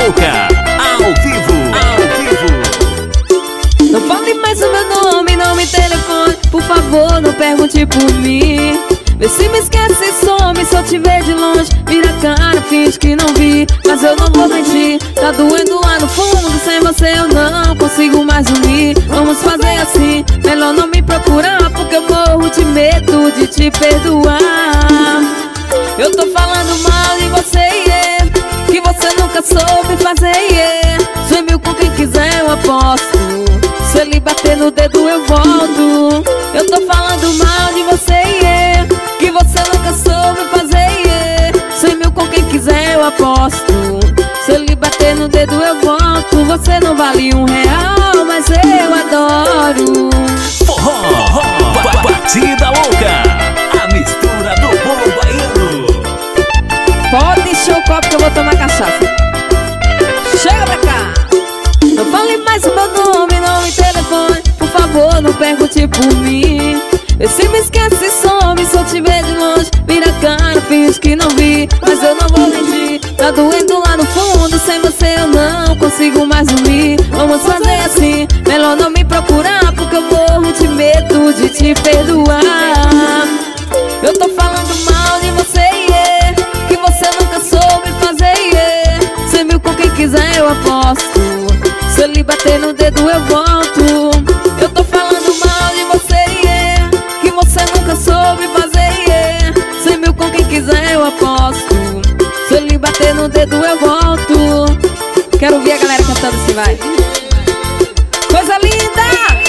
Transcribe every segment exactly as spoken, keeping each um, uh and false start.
Louca, ao vivo, ao vivo. Não fale mais o meu nome, não me telefone, por favor, não pergunte por mim. Vê se me esquece e some, se eu te ver de longe, vira a cara, finge que não vi. Mas eu não vou mentir, tá doendo lá no fundo, sem você eu não consigo mais dormir. Vamos fazer assim, melhor não me procurar, porque eu morro de medo de te perdoar. Eu tô falando mal de você, yeah, que você nunca soube fazer, yeah. Sumiu com quem quiser, eu aposto. Se ele bater no dedo eu volto. Eu tô falando mal de você, yeah, que você nunca soube fazer, yeah. Sumiu com quem quiser, eu aposto. Se ele bater no dedo eu volto. Você não vale um real, mas eu adoro. Forró, batida louca, a mistura do povo baiano. Pode encher o copo que eu vou tomar cachaça. Chega pra cá. Não fale mais o meu nome, não me telefone, por favor, não pergunte por mim. Vê se me esquece e some, se eu te ver de longe, vira a cara, finge que não vi. Mas eu não vou mentir, tá doendo lá no fundo, sem você eu não consigo mais dormir. Vamos fazer assim, melhor não me procurar, porque eu morro de medo de te perdoar. Eu tô falando mal de você, yeah, que você nunca soube fazer, yeah. Sumiu com quem quiser, eu aposto. Se ele bater no dedo eu volto. Eu tô falando mal de você, yeah, que você nunca soube fazer, yeah. Sumiu com quem quiser, eu aposto. Se ele bater no dedo eu volto. Quero ouvir a galera cantando assim, vai. Coisa linda!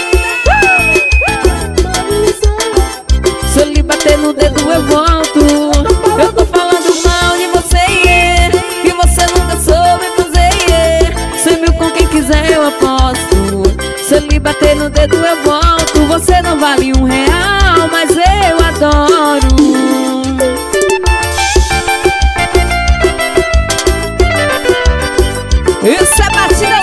Se ele bater no dedo eu volto. Eu tô falando mal de você, yeah, que você nunca soube fazer, yeah. Sumiu com quem quiser, eu aposto. Se ele bater no dedo eu volto. Você não vale um real, mas eu adoro. Isso é batida